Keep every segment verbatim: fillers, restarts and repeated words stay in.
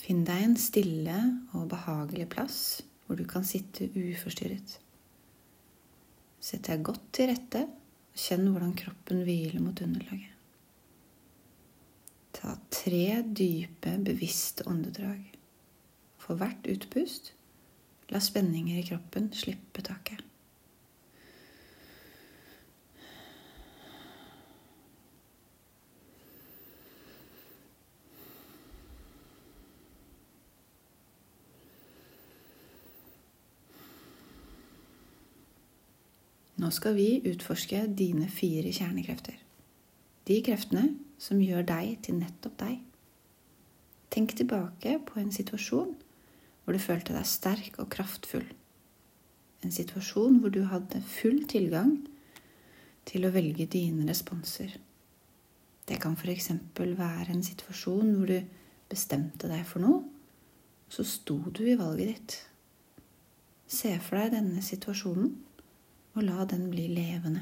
Finn deg en stille og behagelig plass hvor du kan sitte uforstyrret. Sett deg godt til rette og kjenn hvordan kroppen hviler mot underlaget. Ta tre dype, bevisste åndedrag. For hvert utpust, la spenninger i kroppen slippe taket. Nå skal vi utforske dine fire kjernekrefter. De kreftene som gjør deg til nettopp deg. Tenk tilbake på en situasjon hvor du følte deg sterk og kraftfull. En situasjon hvor du hadde full tilgang til å velge dine responser. Det kan for eksempel være en situasjon hvor du bestemte deg for noe, og så sto du i valget ditt. Se for deg denne situasjonen, og la den bli levende.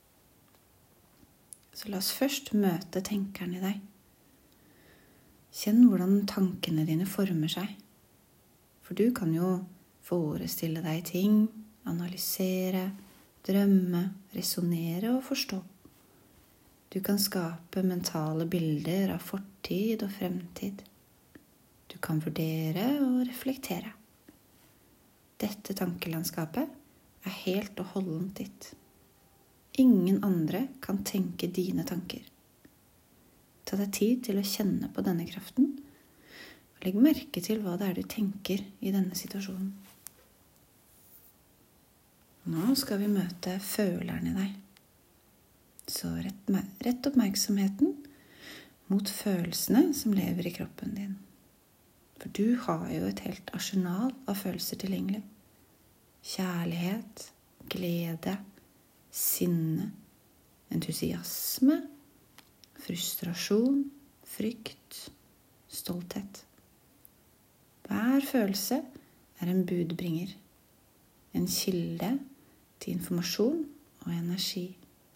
Så la oss først møte tenkeren i deg. Kjenn hvordan tankene dine former seg. For du kan jo forestille deg ting, analysere, drømme, resonere og forstå. Du kan skape mentale bilder av fortid og fremtid. Du kan vurdere og reflektere. Dette tankelandskapet er helt og holdent ditt. Ingen andre kan tenke dine tanker. Ta deg tid til å kjenne på denne kraften, og legg merke til hva det er du tenker i denne situasjonen. Nå skal vi møte føleren i deg. Så rett, rett oppmerksomheten mot følelsene som lever i kroppen din. For du har jo et helt arsenal av følelser tilgjengelig. Kjærlighet, glede, sinne, entusiasme, frustrasjon, frykt, stolthet. Hver følelse er en budbringer, en kilde til informasjon og energi.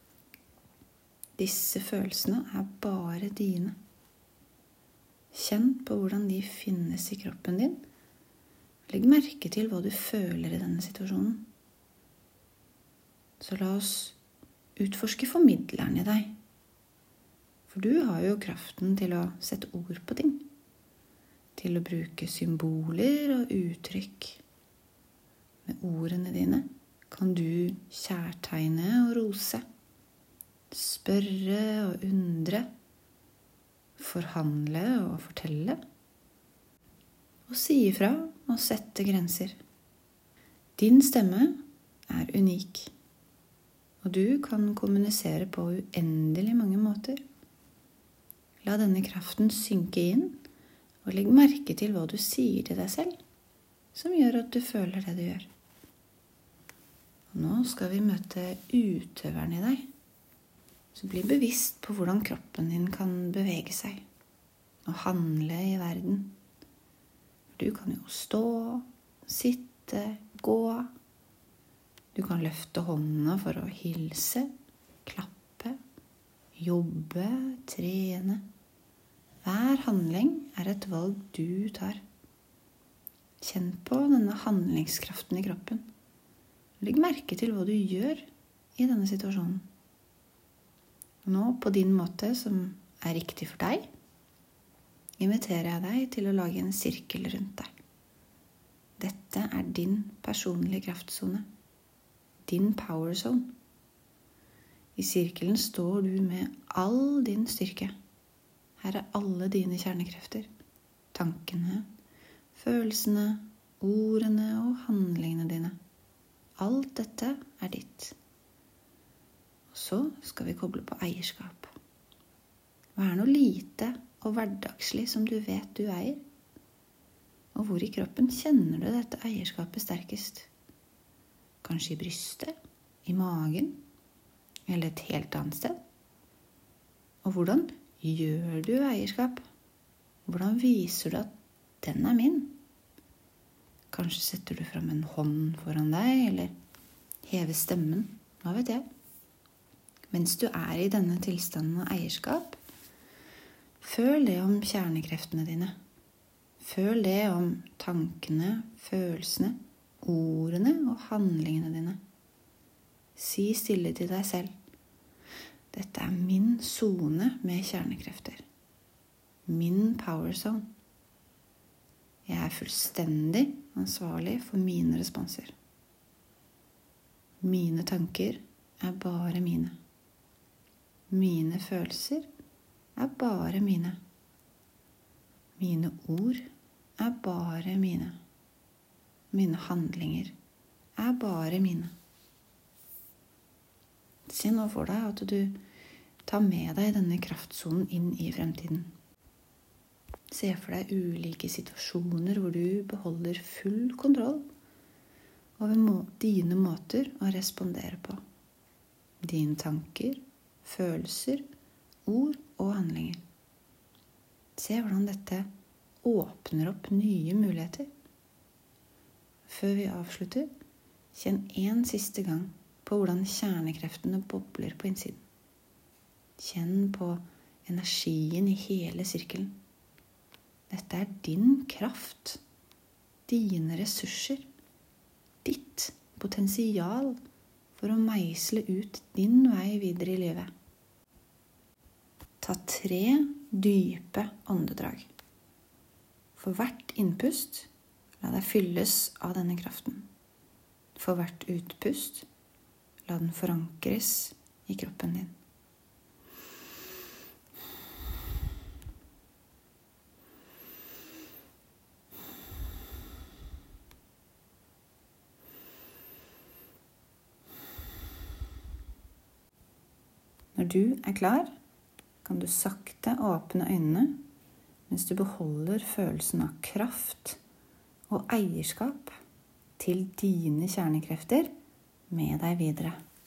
Disse følelsene er bare dine. Kjenn på hvordan de finnes i kroppen din. Legg merke til hva du føler i denne situasjonen. Så la oss utforske formidleren i deg. For du har jo kraften til å sette ord på ting. Til å bruke symboler og uttrykk. Med ordene dine kan du kjærtegne og rose. Spørre og undre. Forhandle og fortelle. Og si ifra og sette grenser. Din stemme er unik, og du kan kommunisere på uendelig mange måter. La denne kraften synke inn, og legg merke til hva du sier til deg selv, som gjør at du føler det du gjør. Og nå skal vi møte utøveren i deg, så bli bevisst på hvordan kroppen din kan bevege seg, og handle i verden. Du kan jo stå, sitte, gå. Du kan løfte hånda for å hilse, klappe, jobbe, trene. Hver handling er et valg du tar. Kjenn på denne handlingskraften i kroppen. Legg merke til hva du gjør i denne situasjonen. Nå på din måte som er riktig for deg, inviterer jeg deg til å lage en sirkel rundt deg. Dette er din personlige kraftzone, din power zone. I sirkelen står du med all din styrke. Her er alle dine kjernekrefter, tankene, følelsene, ordene og handlingene dine. Alt dette er ditt. Og så skal vi koble på eierskap. Hva er noe lite og hverdagslig som du vet du eier? Og hvor i kroppen kjenner du dette eierskapet sterkest? Kanskje i brystet, i magen, eller et helt annet sted? Og hvordan gjør du eierskap? Hvordan viser du at den er min? Kanskje setter du fram en hånd foran deg, eller hever stemmen, hva vet jeg? Mens du er i denne tilstanden av eierskap, føl det om kjernekreftene dine. Føl det om tankene, følelsene, ordene og handlingene dine. Si stille til deg selv. Dette er min zone med kjernekrefter. Min power zone. Jeg er fullstendig ansvarlig for mine responser. Mine tanker er bare mine. Mine følelser er bare mine. Mine ord er bare mine. Mine handlinger er bare mine. Se nå for deg at du tar med deg denne kraftzonen inn i fremtiden. Se for deg ulike situasjoner hvor du beholder full kontroll over må- dine måter å respondere på. Dine tanker, følelser, ord og handlinger. Se hvordan dette åpner opp nye muligheter. Før vi avslutter, kjenn en siste gang på hvordan kjernekreftene bobler på innsiden. Kjenn på energien i hele sirkelen. Dette er din kraft, dine ressurser, ditt potensial for å meisle ut din vei videre i livet. Ta tre dype åndedrag. For hvert innpust, la deg fylles av denne kraften. For hvert utpust, la den forankres i kroppen din. Når du er klar, kan du sakte åpne øynene mens du beholder følelsen av kraft og eierskap til dine kjernekrefter med deg videre.